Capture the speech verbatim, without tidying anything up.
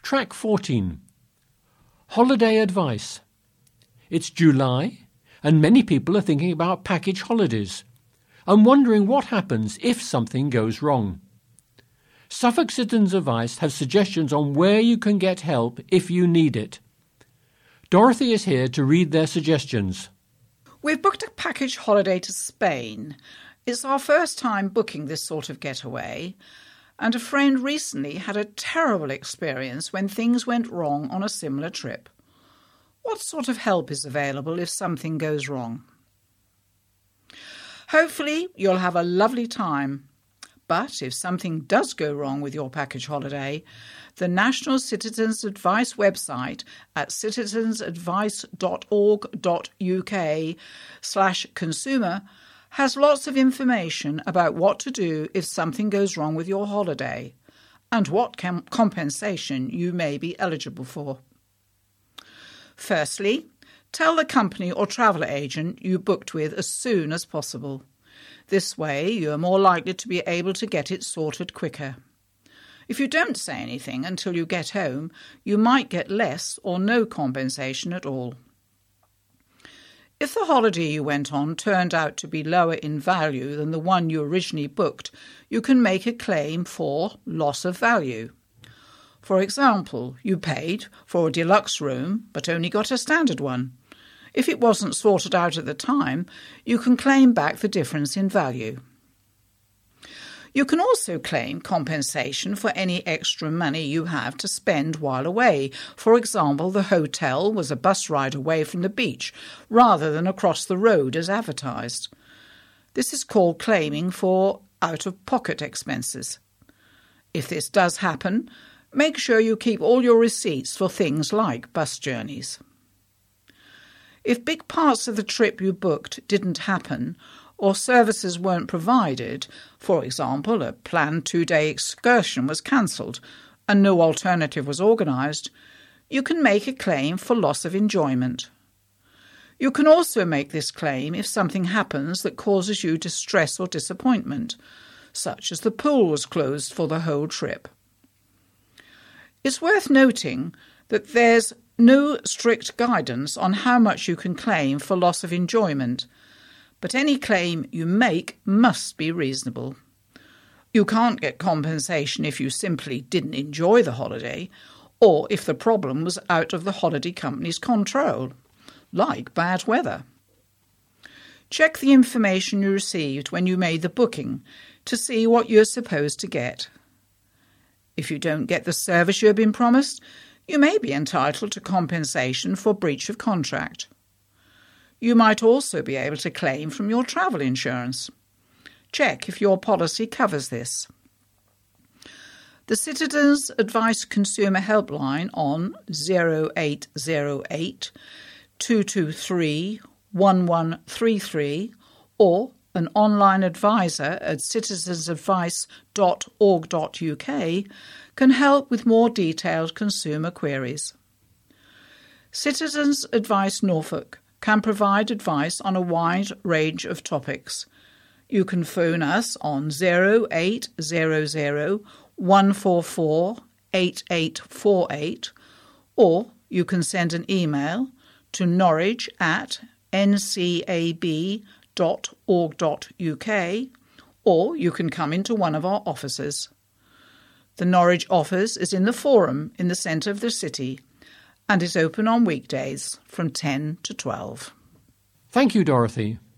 Track fourteen. Holiday advice. It's July, and many people are thinking about package holidays and wondering what happens if something goes wrong. Suffolk Citizens Advice have suggestions on where you can get help if you need it. Dorothy is here to read their suggestions. We've booked a package holiday to Spain. It's our first time booking this sort of getaway, and a friend recently had a terrible experience when things went wrong on a similar trip. What sort of help is available if something goes wrong? Hopefully you'll have a lovely time. But if something does go wrong with your package holiday, the National Citizens Advice website at citizensadvice dot org dot U K slash consumer has lots of information about what to do if something goes wrong with your holiday and what com- compensation you may be eligible for. Firstly, tell the company or travel agent you booked with as soon as possible. This way, you are more likely to be able to get it sorted quicker. If you don't say anything until you get home, you might get less or no compensation at all. If the holiday you went on turned out to be lower in value than the one you originally booked, you can make a claim for loss of value. For example, you paid for a deluxe room but only got a standard one. If it wasn't sorted out at the time, you can claim back the difference in value. You can also claim compensation for any extra money you have to spend while away. For example, the hotel was a bus ride away from the beach rather than across the road as advertised. This is called claiming for out-of-pocket expenses. If this does happen, make sure you keep all your receipts for things like bus journeys. If big parts of the trip you booked didn't happen or services weren't provided, for example, a planned two-day excursion was cancelled and no alternative was organised, you can make a claim for loss of enjoyment. You can also make this claim if something happens that causes you distress or disappointment, such as the pool was closed for the whole trip. It's worth noting that there's no strict guidance on how much you can claim for loss of enjoyment, but any claim you make must be reasonable. You can't get compensation if you simply didn't enjoy the holiday, or if the problem was out of the holiday company's control, like bad weather. Check the information you received when you made the booking to see what you're supposed to get. If you don't get the service you have been promised, you may be entitled to compensation for breach of contract. You might also be able to claim from your travel insurance. Check if your policy covers this. The Citizens Advice Consumer Helpline on zero eight zero eight, two two three, one one three three or an online advisor at citizensadvice dot org dot U K can help with more detailed consumer queries. Citizens Advice Norfolk can provide advice on a wide range of topics. You can phone us on zero eight zero zero, one four four, eight eight four eight or you can send an email to norwich at n c a b dot org dot U K or you can come into one of our offices. The Norwich office is in the Forum in the centre of the city and is open on weekdays from ten to twelve. Thank you, Dorothy.